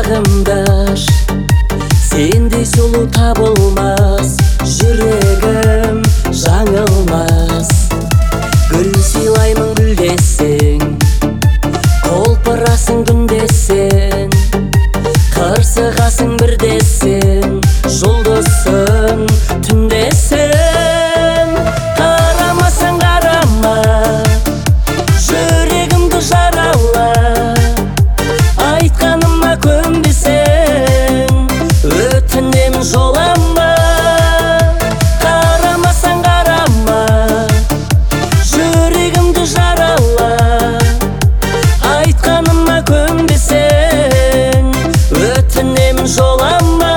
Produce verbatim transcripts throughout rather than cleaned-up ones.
сағымдаш, сендей сұлу табылмас, жүрегім жаңылмас. Гүл сыйлаймын гүлдесең, қолпырасың күндесең, қырсығасың бірдесең, жұлдызсың түндесің. Қарамасаң қарама, жүрегімді жарала, айтқаныма көнбесең, өтінемін жолама. Қарамасаң қарама, жүрегімді жарала, айтқаныма көнбесең, өтінемін жолама.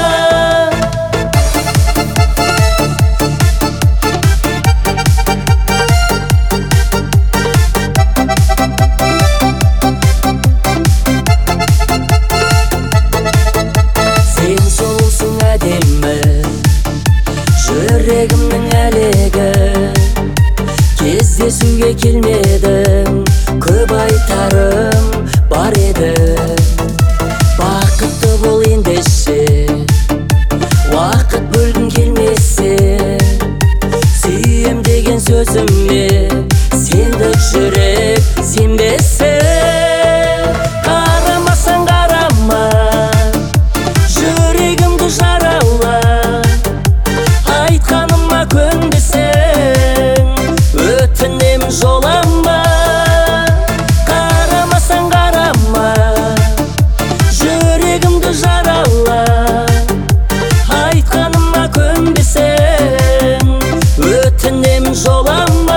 Сен сұлусың әдемі, жүрегімнің әлегі. Кездесуге келмедің, көп айтарым бар еді. Бақытты бол ендеше, уақыт бөлгің келмесе, сүйем деген сөзіме сендік жүрек сенбесе. Қарамасаң қарама, жүрегімді жарала, айтқаныма көнбесең, өтінемін жолама. Қарамасаң қарама, жүрегімді жарала, айтқаныма көнбесең, өтінемін жолама.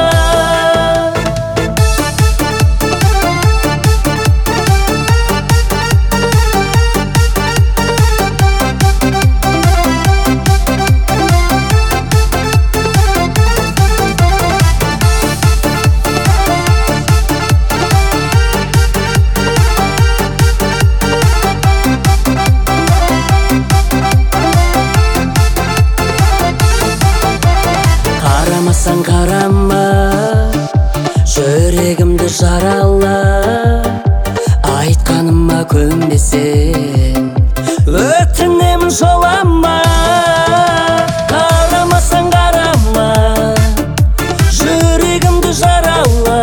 Қарамасаң қарама, жүрегімді жарала, айтқаныма көнбесең, өтінемін жолама. Қарамасаң қарама, жүрегімді жарала,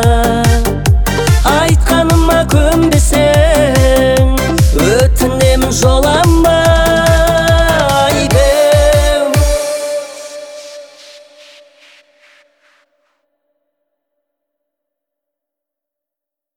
айтқаныма көнбесең, өтінемін жолама.